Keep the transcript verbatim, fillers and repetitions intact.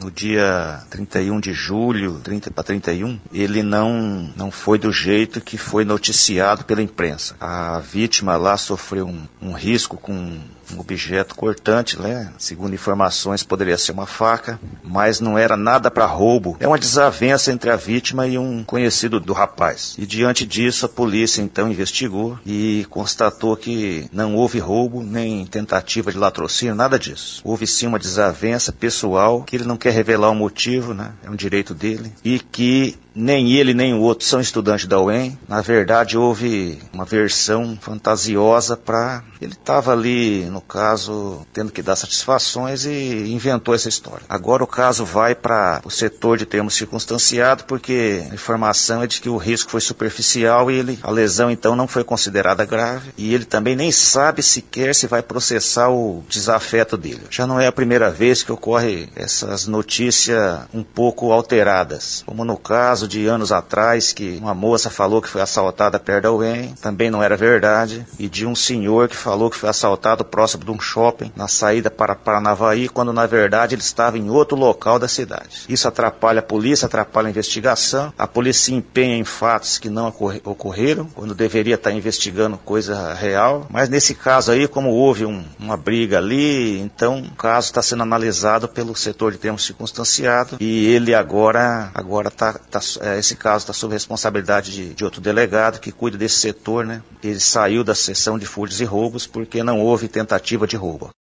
no dia trinta e um de julho, trinta para trinta e um, ele não, não foi do jeito que foi noticiado pela imprensa. A vítima lá sofreu um, um risco com um objeto cortante, né? Segundo informações, poderia ser uma faca, mas não era nada para roubo. É uma desavença entre a vítima e um conhecido do rapaz. E diante disso, a polícia então investigou e constatou que não houve roubo, nem tentativa de latrocínio, nada disso. Houve sim uma desavença pessoal, que ele não quer revelar o motivo, né? É um direito dele, e que nem ele nem o outro são estudantes da U E M. Na verdade, houve uma versão fantasiosa para... Ele estava ali, no caso, tendo que dar satisfações e inventou essa história. Agora o caso vai para o setor de termos circunstanciado, porque a informação é de que o risco foi superficial e ele, a lesão então não foi considerada grave, e ele também nem sabe sequer se vai processar o desafeto dele. Já não é a primeira vez que ocorre essas notícias um pouco alteradas, como no caso de anos atrás, que uma moça falou que foi assaltada perto da U E M, também não era verdade, e de um senhor que falou que foi assaltado próximo de um shopping, na saída para Paranavaí, quando na verdade ele estava em outro local da cidade. Isso atrapalha a polícia, atrapalha a investigação, a polícia se empenha em fatos que não ocorreram, quando deveria estar investigando coisa real, mas nesse caso aí, como houve um, uma briga ali, então o caso está sendo analisado pelo setor de termos circunstanciado, e ele agora agora está tá, esse caso está sob responsabilidade de, de outro delegado que cuida desse setor, né? Ele saiu da seção de furtos e roubos porque não houve tentativa de roubo.